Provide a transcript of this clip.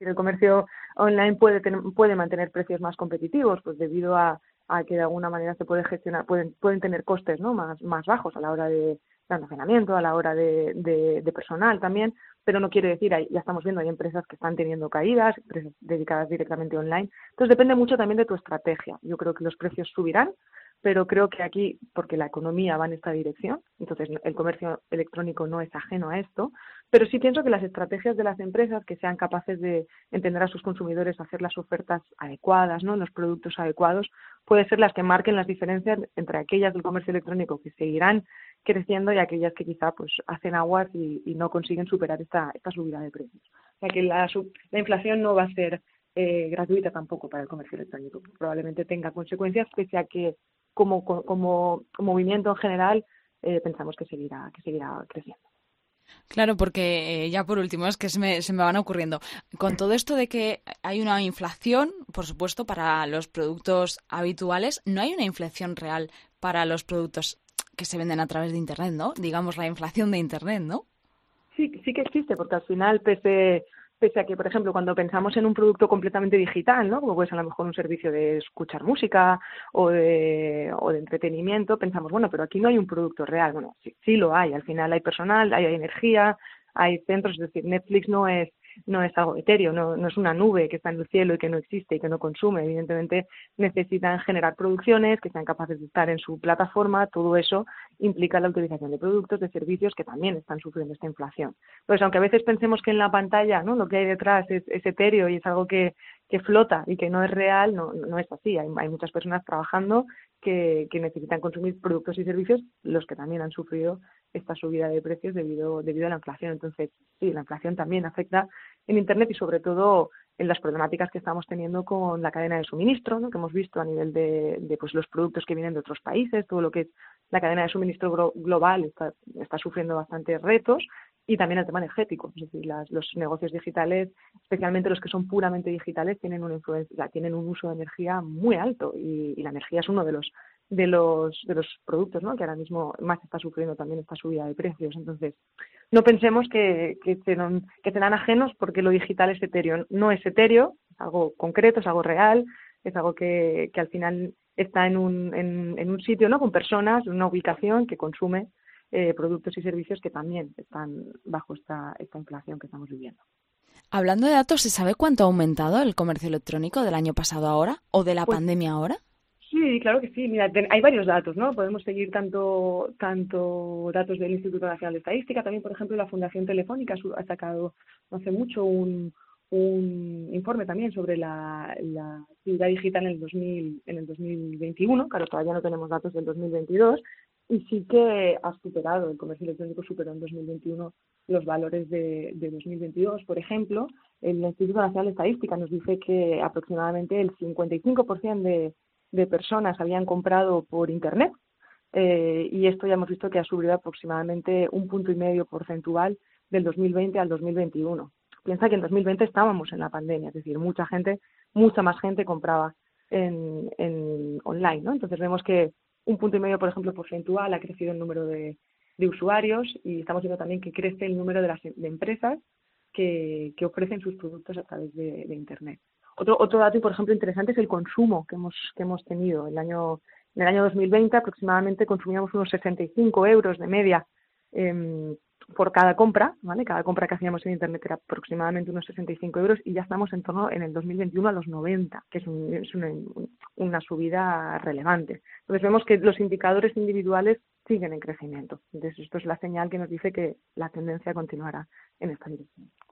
El comercio online puede mantener precios más competitivos, pues debido a que de alguna manera se puede gestionar, pueden tener costes, ¿no? más bajos a la hora de almacenamiento, a la hora de personal también, pero no quiere decir, ya estamos viendo, hay empresas que están teniendo caídas, empresas dedicadas directamente online. Entonces depende mucho también de tu estrategia. Yo creo que los precios subirán, pero creo que aquí, porque la economía va en esta dirección, entonces el comercio electrónico no es ajeno a esto, pero sí pienso que las estrategias de las empresas que sean capaces de entender a sus consumidores, hacer las ofertas adecuadas, ¿no? Los productos adecuados, pueden ser las que marquen las diferencias entre aquellas del comercio electrónico que seguirán creciendo y aquellas que quizá pues hacen aguas y no consiguen superar esta subida de precios. O sea que la inflación no va a ser gratuita tampoco para el comercio electrónico. Probablemente tenga consecuencias, pese a que como movimiento en general pensamos que seguirá creciendo. Claro, porque ya por último, es que se me van ocurriendo. Con todo esto de que hay una inflación, por supuesto, para los productos habituales, no hay una inflación real para los productos que se venden a través de Internet, ¿no? Digamos, la inflación de Internet, ¿no? Sí que existe, porque al final, pese a que, por ejemplo, cuando pensamos en un producto completamente digital, ¿no? Como puede ser a lo mejor un servicio de escuchar música o de entretenimiento, pensamos, bueno, pero aquí no hay un producto real. Bueno, sí lo hay. Al final hay personal, hay energía, hay centros, es decir, Netflix no es algo etéreo, no es una nube que está en el cielo y que no existe y que no consume. Evidentemente necesitan generar producciones que sean capaces de estar en su plataforma. Todo eso implica la utilización de productos, de servicios que también están sufriendo esta inflación. Pues aunque a veces pensemos que en la pantalla, ¿no?, lo que hay detrás es etéreo y es algo que flota y que no es real, no es así. Hay muchas personas trabajando que necesitan consumir productos y servicios, los que también han sufrido esta subida de precios debido a la inflación. Entonces, sí, la inflación también afecta en Internet y sobre todo en las problemáticas que estamos teniendo con la cadena de suministro, ¿no?, que hemos visto a nivel de pues los productos que vienen de otros países, todo lo que es la cadena de suministro global está sufriendo bastantes retos, y también el tema energético. Es decir, los negocios digitales, especialmente los que son puramente digitales, tienen una influencia, tienen un uso de energía muy alto, y la energía es uno de los productos, ¿no?, que ahora mismo más está sufriendo también esta subida de precios. Entonces, no pensemos que serán ajenos, porque lo digital es etéreo. No es etéreo, es algo concreto, es algo real, es algo que al final está en un sitio, ¿no?, con personas, en una ubicación que consume productos y servicios que también están bajo esta inflación que estamos viviendo. Hablando de datos, ¿se sabe cuánto ha aumentado el comercio electrónico del año pasado a ahora o de la Pues pandemia ahora? sí, claro que sí. Mira, hay varios datos, ¿no? Podemos seguir tanto datos del Instituto Nacional de Estadística, también, por ejemplo, la Fundación Telefónica ha sacado no hace mucho un informe también sobre la actividad digital en el 2021. Claro, todavía no tenemos datos del 2022, y sí que el comercio electrónico superó en 2021 los valores de 2022. Por ejemplo, el Instituto Nacional de Estadística nos dice que aproximadamente el 55% de personas habían comprado por Internet, y esto ya hemos visto que ha subido aproximadamente 1,5 punto porcentual del 2020 al 2021. Piensa que en 2020 estábamos en la pandemia, es decir, mucha más gente compraba en online, ¿no? Entonces vemos que 1,5 punto, por ejemplo, porcentual ha crecido el número de usuarios, y estamos viendo también que crece el número de empresas que ofrecen sus productos a través de Internet. Otro dato, por ejemplo, interesante es el consumo que hemos tenido. En el año 2020 aproximadamente consumíamos unos 65 euros de media por cada compra, ¿vale? Cada compra que hacíamos en Internet era aproximadamente unos 65 euros, y ya estamos en torno en el 2021 a los 90, que es una subida relevante. Entonces vemos que los indicadores individuales siguen en crecimiento. Entonces esto es la señal que nos dice que la tendencia continuará en esta dirección.